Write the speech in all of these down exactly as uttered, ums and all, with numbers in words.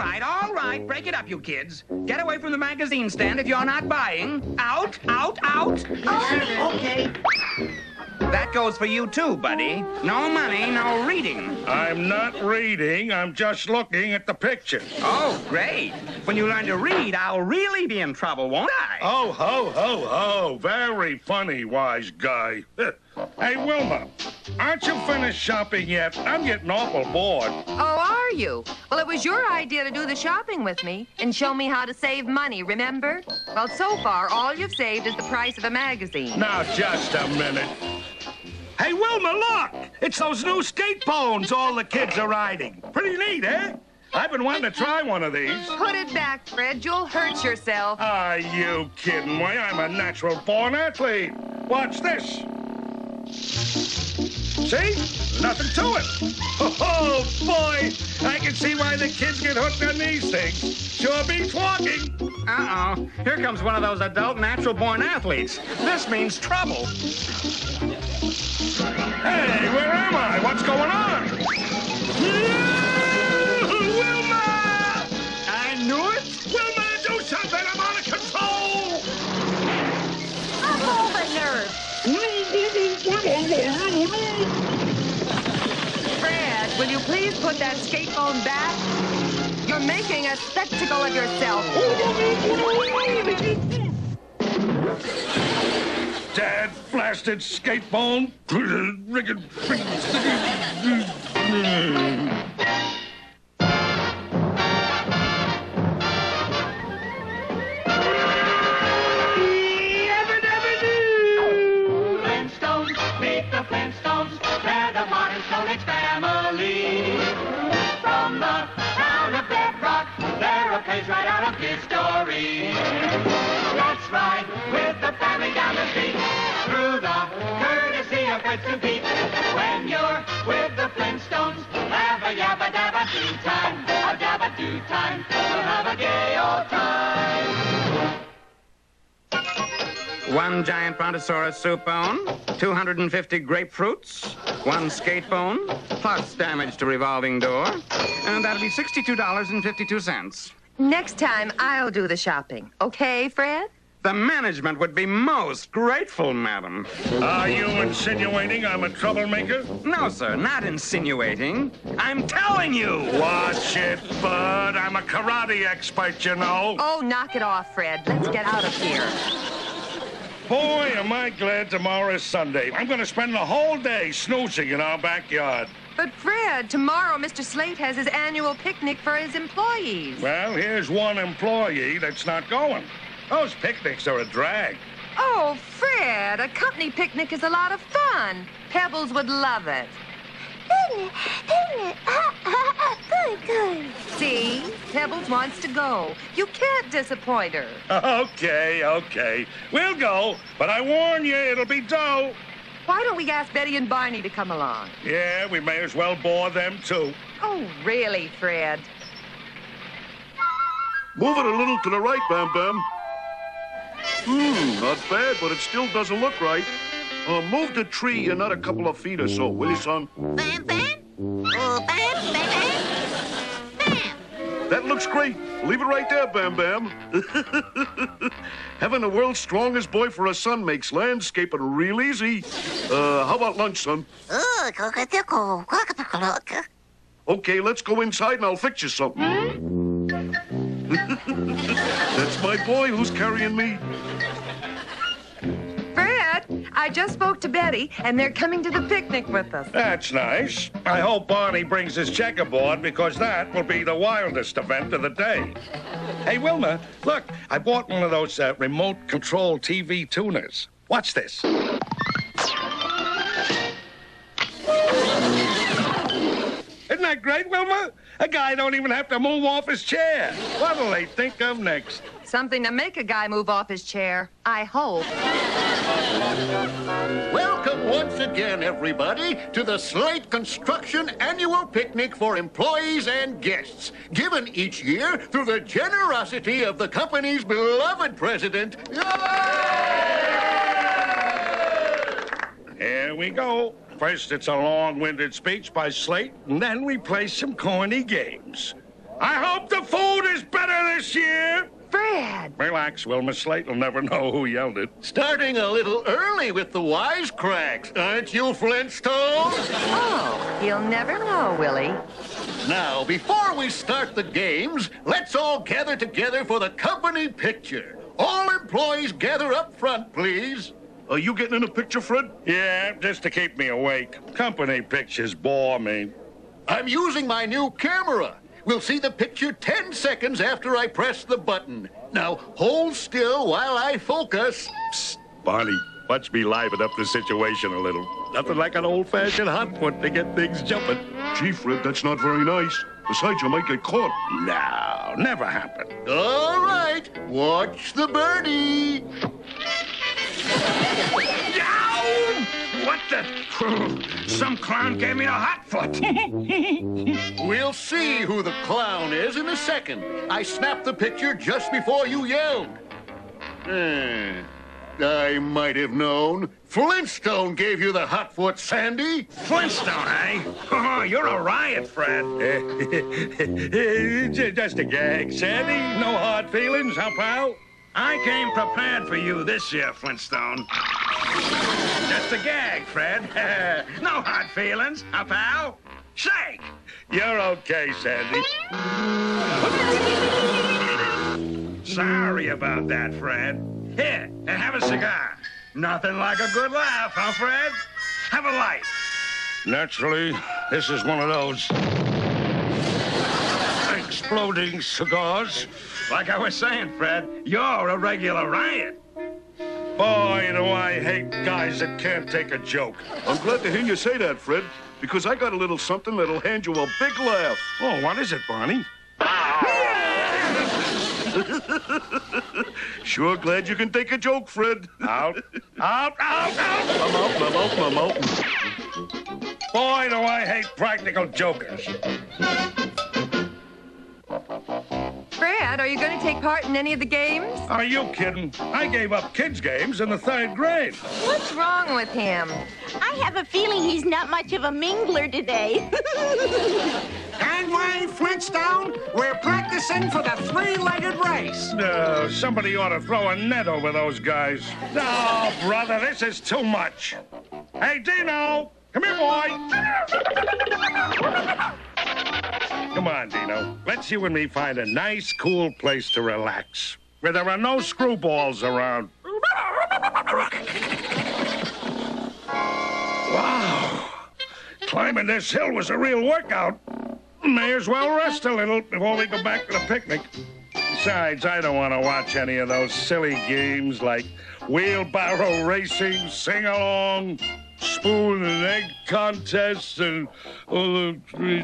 right, all right. Break it up, you kids. Get away from the magazine stand if you're not buying. Out, out, out. Oh, okay. That goes for you, too, buddy. No money, no reading. I'm not reading. I'm just looking at the pictures. Oh, great. When you learn to read, I'll really be in trouble, won't I? Oh, ho, ho, ho. Very funny, wise guy. Hey, Wilma, aren't you finished shopping yet? I'm getting awful bored. Oh, are you? Well, it was your idea to do the shopping with me and show me how to save money, remember? Well, so far, all you've saved is the price of a magazine. Now, just a minute. Hey, Wilma, look! It's those new skate bones all the kids are riding. Pretty neat, eh? I've been wanting to try one of these. Put it back, Fred. You'll hurt yourself. Are you kidding? Why, I'm a natural-born athlete. Watch this. See? Nothing to it. Oh, boy! I can see why the kids get hooked on these things. Sure beats walking. Uh-oh. Here comes one of those adult natural-born athletes. This means trouble. Hey, where am I? What's going on? Wilma! I knew it. Wilma, do something! I'm out of control! I'm over nerves. Fred, will you please put that skate bone back? You're making a spectacle of yourself. Dad blasted skate bone. Flintstones, meet the Flintstones. They're the modern Stone Age family. From the town of Bedrock, they're a page right out of history. Let's ride with the family down the street through the courtesy of Fred and Pete. When you're with the Flintstones, have a yabba dabba do time, a dabba do time. We'll have a gay old time. One giant brontosaurus soup bone, two hundred fifty grapefruits, one skate bone, plus damage to revolving door, and that'll be sixty-two dollars and fifty-two cents. Next time, I'll do the shopping. Okay, Fred? The management would be most grateful, madam. Are you insinuating I'm a troublemaker? No, sir, not insinuating. I'm telling you. Watch it, bud. I'm a karate expert, you know. Oh, knock it off, Fred. Let's get out of here. Boy, am I glad tomorrow is Sunday. I'm going to spend the whole day snoozing in our backyard. But, Fred, tomorrow Mister Slate has his annual picnic for his employees. Well, here's one employee that's not going. Those picnics are a drag. Oh, Fred, a company picnic is a lot of fun. Pebbles would love it. Good, good. See? Pebbles wants to go. You can't disappoint her. Okay, okay. We'll go, but I warn you, it'll be dull. Why don't we ask Betty and Barney to come along? Yeah, we may as well bore them, too. Oh, really, Fred? Move it a little to the right, Bam Bam. Hmm, not bad, but it still doesn't look right. Uh, move the tree another couple of feet or so, will you, son? Bam, bam. Oh, bam, bam, bam. Bam. That looks great. Leave it right there, Bam Bam. Having the world's strongest boy for a son makes landscaping real easy. Uh, how about lunch, son? Oh, cockatickle, cockatickle. Okay, let's go inside and I'll fix you something. That's my boy who's carrying me. Fred, I just spoke to Betty, and they're coming to the picnic with us. That's nice. I hope Barney brings his checkerboard because that will be the wildest event of the day. Hey, Wilma, look, I bought one of those uh, remote-control T V tuners. Watch this. Isn't that great, Wilma? A guy don't even have to move off his chair. What'll they think of next? Something to make a guy move off his chair, I hope. Welcome once again, everybody, to the Slate Construction Annual Picnic for employees and guests, given each year through the generosity of the company's beloved president. Here we go. First, it's a long-winded speech by Slate, and then we play some corny games. I hope the food is better this year. Fred! Relax, Wilma. Slate will never know who yelled it. Starting a little early with the wisecracks, aren't you, Flintstone? Oh, he'll never know, Willie. Now, before we start the games, let's all gather together for the company picture. All employees gather up front, please. Are you getting in a picture, Fred? Yeah, just to keep me awake. Company pictures bore me. I'm using my new camera. We'll see the picture ten seconds after I press the button. Now, hold still while I focus. Psst, Barney, watch me liven up the situation a little. Nothing like an old-fashioned hot foot to get things jumping. Gee, Fred, that's not very nice. Besides, you might get caught. No, never happened. All right, watch the birdie. Yow! What the? Some clown gave me a hot foot. We'll see who the clown is in a second. I snapped the picture just before you yelled. Hmm. I might have known. Flintstone gave you the hot foot, Sandy. Flintstone, eh? Oh, you're a riot, Fred. Just a gag, Sandy. No hard feelings, huh, pal? I came prepared for you this year, Flintstone. Just a gag, Fred. No hard feelings, huh, pal? Say, you're okay, Sandy. Sorry about that, Fred. Here, have a cigar. Nothing like a good laugh, huh, Fred? Have a light. Naturally, this is one of those exploding cigars. Like I was saying, Fred, you're a regular riot. Boy, do I hate guys that can't take a joke. I'm glad to hear you say that, Fred, because I got a little something that'll hand you a big laugh. Oh, what is it, Barney? Sure glad you can take a joke, Fred. Out, out, out, out. I'm out, I'm out, I'm out. Boy, do I hate practical jokers. Fred, are you going to take part in any of the games? Are you kidding? I gave up kids' games in the third grade. What's wrong with him? I have a feeling he's not much of a mingler today. Gangway, Flintstone, we're practicing for the three-legged race. No, somebody ought to throw a net over those guys. No, brother, this is too much. Hey, Dino, come here, boy. Come on, Dino. Let's you and me find a nice, cool place to relax, where there are no screwballs around. Wow. Climbing this hill was a real workout. May as well rest a little before we go back to the picnic. Besides, I don't want to watch any of those silly games like wheelbarrow racing, sing-along, spoon and egg contests, and all the...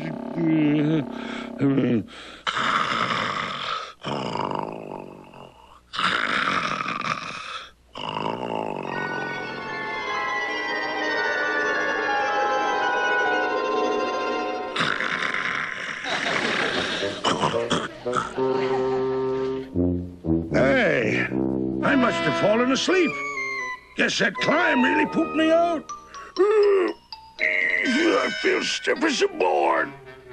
Hey, I must have fallen asleep. Guess that climb really pooped me out. I feel stiff as a board.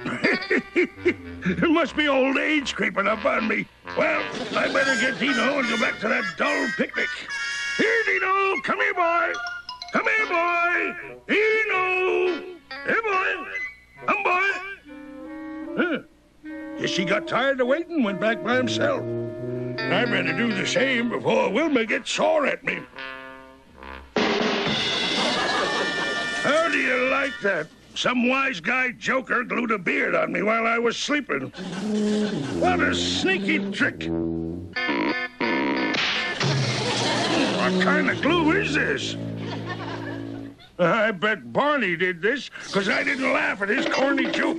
It must be old age creeping up on me. Well, I better get Dino and go back to that dull picnic. Here, Dino. Come here, boy. Come here, boy. Dino. Here, boy. Come, boy. Huh. Guess he got tired of waiting and went back by himself. I better do the same before Wilma gets sore at me. How do you like that? Some wise guy joker glued a beard on me while I was sleeping. What a sneaky trick. What kind of glue is this? I bet Barney did this because I didn't laugh at his corny joke.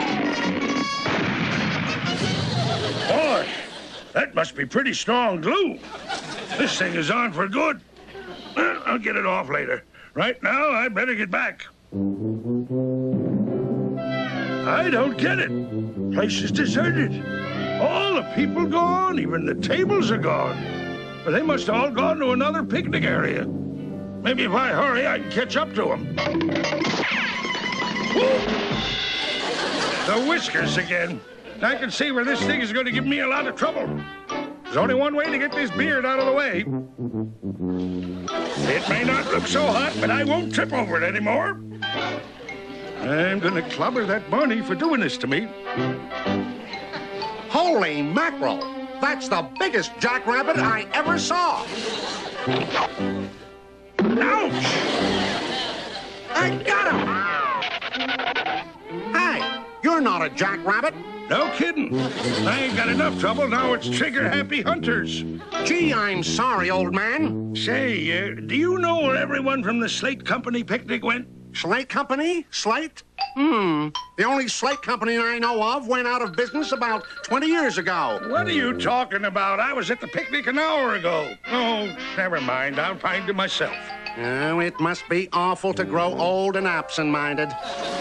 Boy, that must be pretty strong glue. This thing is on for good. Well, I'll get it off later. Right now, I better get back. I don't get it. Place is deserted. All the people gone, even the tables are gone. But they must have all gone to another picnic area. Maybe if I hurry, I can catch up to them. The whiskers again. I can see where this thing is going to give me a lot of trouble. There's only one way to get this beard out of the way. It may not look so hot, but I won't trip over it anymore. I'm going to clobber that Barney for doing this to me. Holy mackerel! That's the biggest jackrabbit I ever saw. Ouch! I got him! Hey, you're not a jackrabbit. No kidding. I ain't got enough trouble. Now it's trigger-happy hunters. Gee, I'm sorry, old man. Say, uh, do you know where everyone from the Slate Company picnic went? Slate Company? Slate? Hmm. The only slate company I know of went out of business about twenty years ago. What are you talking about? I was at the picnic an hour ago. Oh, never mind. I'll find it myself. Oh, it must be awful to grow old and absent-minded.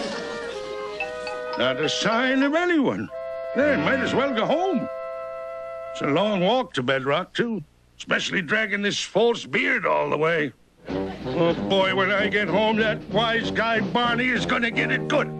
Not a sign of anyone. Then might as well go home. It's a long walk to Bedrock, too. Especially dragging this false beard all the way. Oh, boy, when I get home, that wise guy Barney is going to get it good.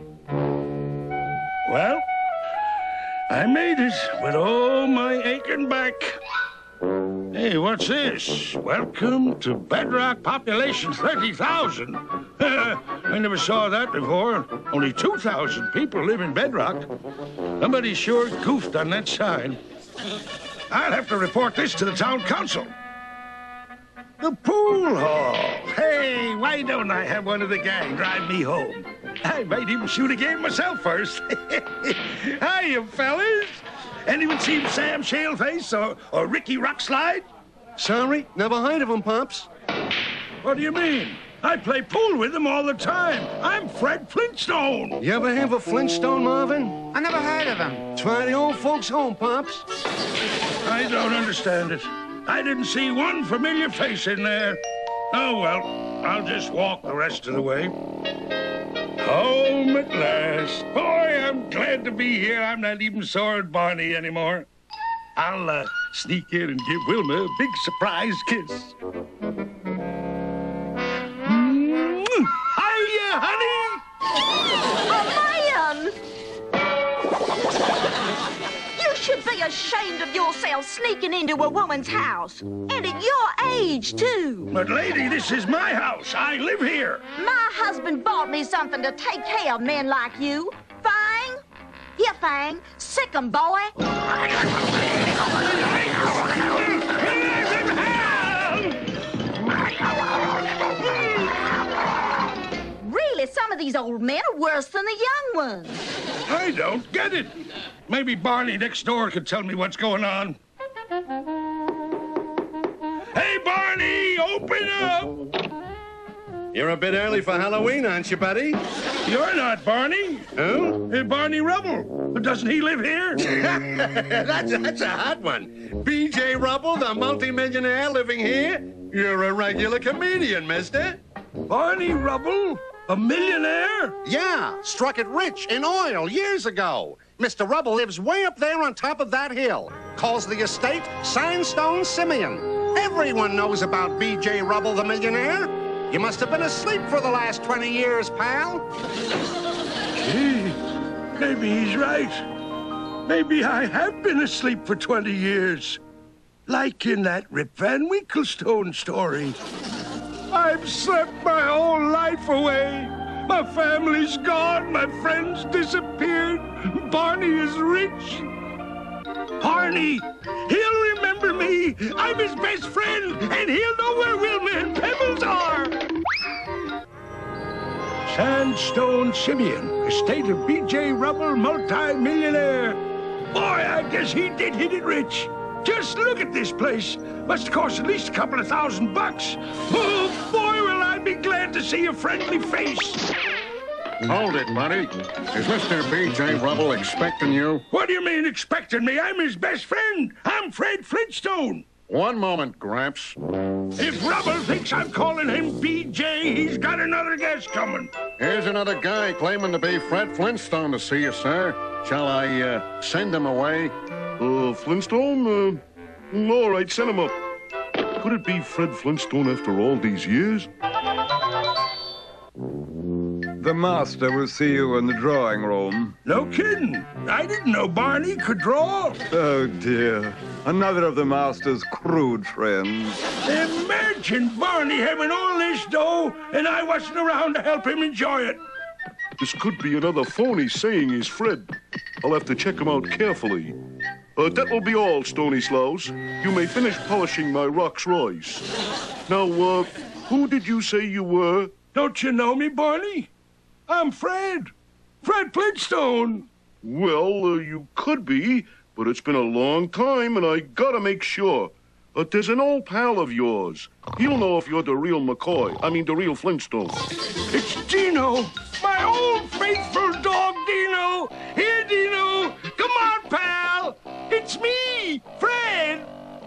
Well, I made it with all my aching back. Hey, what's this? Welcome to Bedrock population thirty thousand. I never saw that before. Only two thousand people live in Bedrock. Somebody sure goofed on that sign. I'll have to report this to the town council. The pool hall. Hey, why don't I have one of the gang drive me home? I might even shoot a game myself first. Hiya, fellas. Anyone seen Sam Shaleface or, or Ricky Rockslide? Sorry, never heard of them, Pops. What do you mean? I play pool with them all the time. I'm Fred Flintstone. You ever have a Flintstone, Marvin? I never heard of him. Try the old folks' home, Pops. I don't understand it. I didn't see one familiar face in there. Oh, well, I'll just walk the rest of the way. Home at last. Boy, I'm glad to be here. I'm not even sore at Barney anymore. I'll uh, sneak in and give Wilma a big surprise kiss. Mm-hmm. Hiya, honey! Oh, man! You should be ashamed of yourself sneaking into a woman's house. And at your age, too. But, lady, this is my house. I live here. My husband bought me something to take care of men like you. Fang? Here, Fang. Sick 'em, boy. Really, some of these old men are worse than the young ones. I don't get it. Maybe Barney next door could tell me what's going on. Hey, Barney, open up! You're a bit early for Halloween, aren't you, buddy? You're not Barney. Who? Hey, Barney Rubble. But doesn't he live here? that's, that's a hot one. B J Rubble, the multimillionaire living here? You're a regular comedian, mister. Barney Rubble? A millionaire? Yeah, struck it rich in oil years ago. Mister Rubble lives way up there on top of that hill. Calls the estate Sandstone Simeon. Everyone knows about B J Rubble, the millionaire. You must have been asleep for the last twenty years, pal. Gee, maybe he's right. Maybe I have been asleep for twenty years. Like in that Rip Van Winkle story. I've slept my whole life away. My family's gone. My friends disappeared. Barney is rich. Barney, he'll remember me. I'm his best friend, and he'll know where Wilma and Pebbles are. Sandstone Simeon, estate of B J Rubble, multi-millionaire. Boy, I guess he did hit it rich. Just look at this place. Must cost at least a couple of thousand bucks. Oh, boy, will I be glad to see a friendly face. Hold it, buddy. Is Mister B J Rubble expecting you? What do you mean expecting me? I'm his best friend. I'm Fred Flintstone. One moment, Gramps. If Rubble thinks I'm calling him B J, he's got another guess coming. Here's another guy claiming to be Fred Flintstone to see you, sir. Shall I, uh, send him away? Uh, Flintstone? Uh, all right, send him up. Could it be Fred Flintstone after all these years? The master will see you in the drawing room. No kidding. I didn't know Barney could draw. Oh, dear. Another of the master's crude friends. Imagine Barney having all this dough and I wasn't around to help him enjoy it. This could be another phony saying he's Fred. I'll have to check him out carefully. Uh, that will be all, Stony Slows. You may finish polishing my Rolls Royce. Now, uh, who did you say you were? Don't you know me, Barney? I'm Fred. Fred Flintstone. Well, uh, you could be, but it's been a long time, and I gotta make sure. Uh, there's an old pal of yours. He'll know if you're the real McCoy. I mean, the real Flintstone. It's Dino, my old faithful dog, Dino. Here, Dino. Come on, pal. It's me, Fred.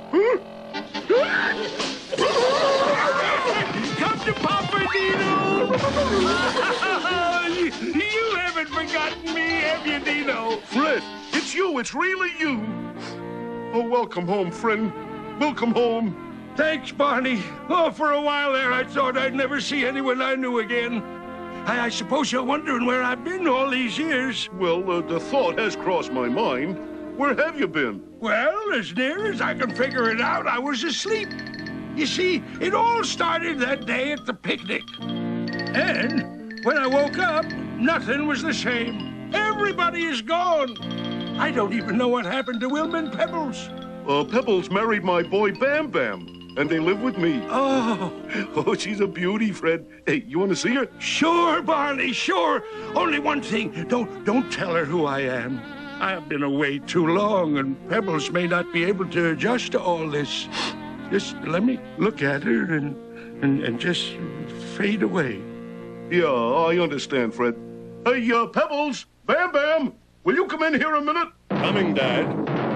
Come to Papa, Dino. you, you haven't forgotten me, have you, Dino? Fred, it's you. It's really you. Oh, welcome home, friend. Welcome home. Thanks, Barney. Oh, for a while there, I thought I'd never see anyone I knew again. I, I suppose you're wondering where I've been all these years. Well, uh, the thought has crossed my mind. Where have you been? Well, as near as I can figure it out, I was asleep. You see, it all started that day at the picnic. And when I woke up, nothing was the same. Everybody is gone. I don't even know what happened to Wilma and Pebbles. Uh, Pebbles married my boy Bam Bam, and they live with me. Oh. Oh, she's a beauty, Fred. Hey, you want to see her? Sure, Barney, sure. Only one thing. Don't, don't tell her who I am. I've been away too long, and Pebbles may not be able to adjust to all this. Just let me look at her and, and, and just fade away. Yeah, I understand, Fred. Hey, uh, Pebbles, Bam Bam, will you come in here a minute? Coming, Dad.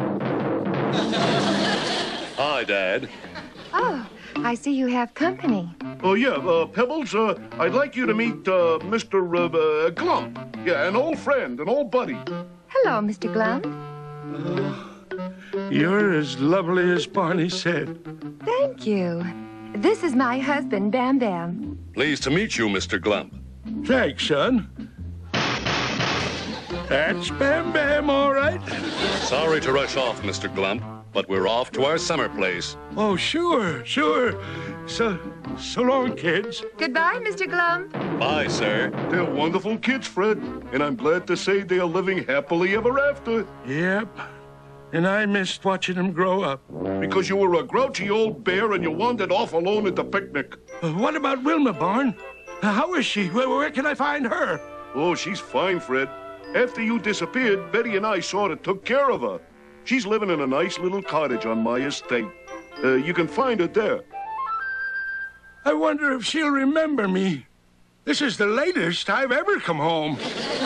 Hi, Dad. Oh, I see you have company. Oh, yeah, uh, Pebbles, uh, I'd like you to meet uh, Mister Uh, uh, Glump. Yeah, an old friend, an old buddy. Hello, Mister Glump. Uh, you're as lovely as Barney said. Thank you. This is my husband, Bam Bam. Pleased to meet you, Mister Glump. Thanks, son. That's Bam Bam, all right. Sorry to rush off, Mister Glump, but we're off to our summer place. Oh, sure, sure. So, so long, kids. Goodbye, Mister Glump. Bye, sir. They're wonderful kids, Fred, and I'm glad to say they are living happily ever after. Yep. And I missed watching them grow up. Because you were a grouchy old bear and you wandered off alone at the picnic. Uh, what about Wilma, Barn? Uh, how is she? Where, where can I find her? Oh, she's fine, Fred. After you disappeared, Betty and I sort of took care of her. She's living in a nice little cottage on my estate. Uh, you can find her there. I wonder if she'll remember me. This is the latest I've ever come home.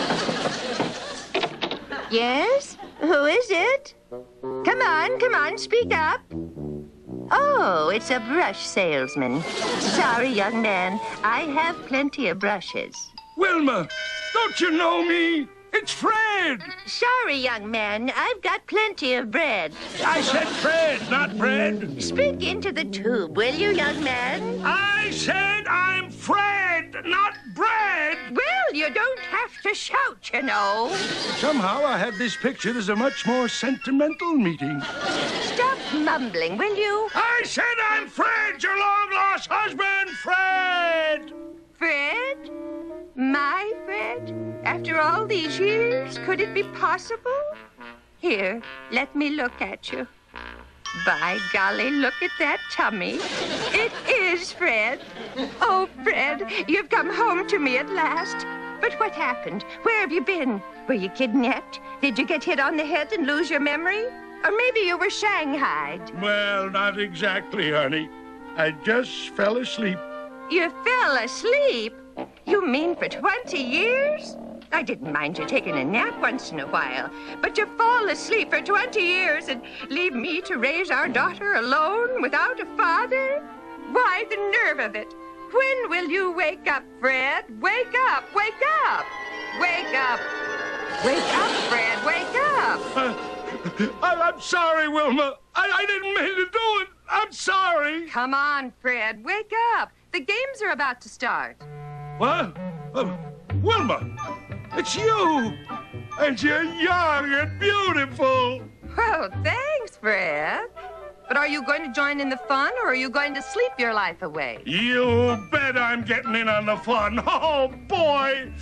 Yes? Who is it? Come on, come on, speak up. Oh, it's a brush salesman. Sorry, young man. I have plenty of brushes. Wilma, don't you know me? It's Fred. Sorry, young man. I've got plenty of bread. I said Fred, not bread. Speak into the tube, will you, young man? I said I'm Fred, not bread. Well, you don't have to shout, you know. Somehow I had this pictured as a much more sentimental meeting. Stop mumbling, will you? I said I'm Fred, your long-lost husband, Fred. Fred? My Fred? After all these years, could it be possible? Here, let me look at you. By golly, look at that tummy. It is Fred. Oh, Fred, you've come home to me at last. But what happened? Where have you been? Were you kidnapped? Did you get hit on the head and lose your memory? Or maybe you were shanghaied. Well, not exactly, honey. I just fell asleep. You fell asleep? You mean for twenty years? I didn't mind you taking a nap once in a while, but you fall asleep for twenty years and leave me to raise our daughter alone without a father? Why, the nerve of it. When will you wake up, Fred? Wake up, wake up. Wake up. Wake up, Fred, wake up. Uh, I, I'm sorry, Wilma. I, I didn't mean to do it. I'm sorry. Come on, Fred, wake up. The games are about to start. What? Uh, Wilma, it's you. And you're young and beautiful. Well, thanks, Fred. But are you going to join in the fun, or are you going to sleep your life away? You bet I'm getting in on the fun. Oh, boy.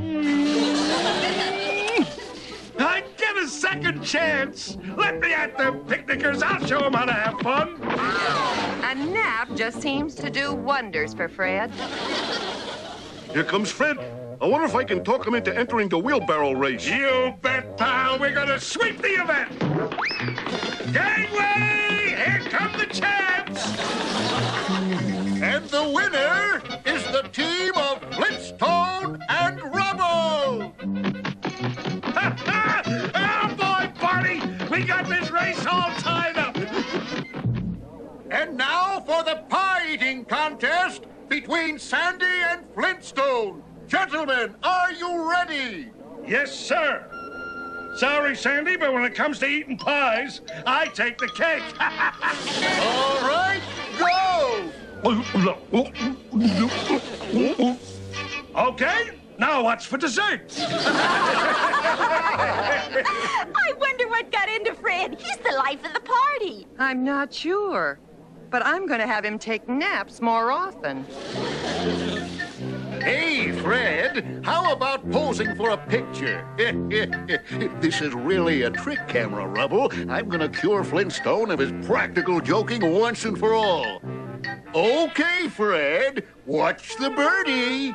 I get a second chance. Let me at the picnickers. I'll show them how to have fun. A nap just seems to do wonders for Fred. Here comes Fred. I wonder if I can talk him into entering the wheelbarrow race. You bet, pal. We're going to sweep the event. Gangway! Here come the champs! And the winner is the team of Flintstone and Rubble! Oh, boy, Barney! We got this race all tied up! And now for the pie-eating contest between Sandy and Flintstone. Gentlemen, are you ready? Yes, sir. Sorry, Sandy, but when it comes to eating pies, I take the cake. All right, go! Okay, now what's for dessert? I wonder what got into Fred. He's the life of the party. I'm not sure, but I'm going to have him take naps more often. Hey, Fred, how about posing for a picture? This is really a trick camera, Rubble. I'm gonna cure Flintstone of his practical joking once and for all. Okay, Fred, watch the birdie.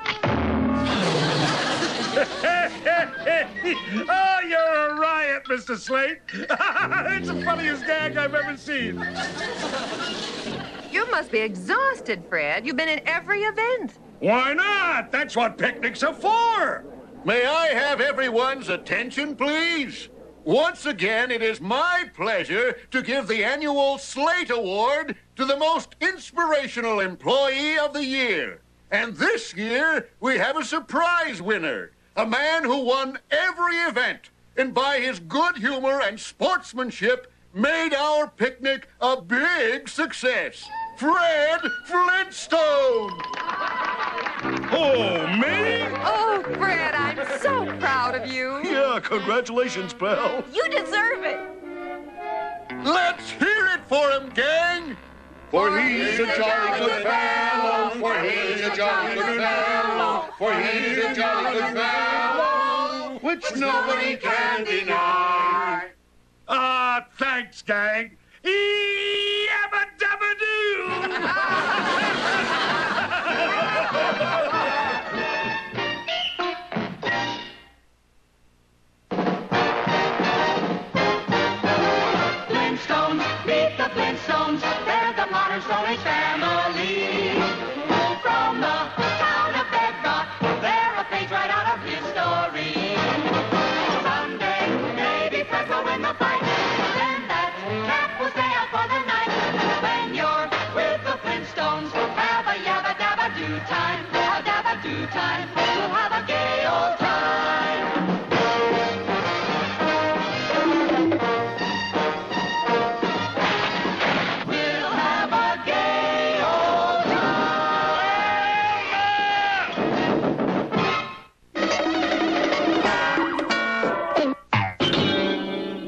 Oh, you're a riot, Mister Slate. It's the funniest gag I've ever seen. You must be exhausted, Fred. You've been in every event. Why not? That's what picnics are for. May I have everyone's attention, please? Once again, it is my pleasure to give the annual Slate Award to the most inspirational employee of the year. And this year, we have a surprise winner, a man who won every event, and by his good humor and sportsmanship, made our picnic a big success. Fred Flintstone! Oh, me? Oh, Fred, I'm so proud of you. Yeah, congratulations, pal. You deserve it. Let's hear it for him, gang! For he's a jolly good fellow, for he's a jolly good fellow, for he's a jolly good fellow, which nobody can deny. Ah, uh, thanks, gang. Yabba-dabba-doo! Flintstones, meet the Flintstones, they're the modern Stone Age family. From the town of Bedrock, they're a page right out of history. Someday, maybe Fred will win the fight, then that cat will stay out for the night. When you're with the Flintstones, have a yabba-dabba-doo time, a dabba-doo time.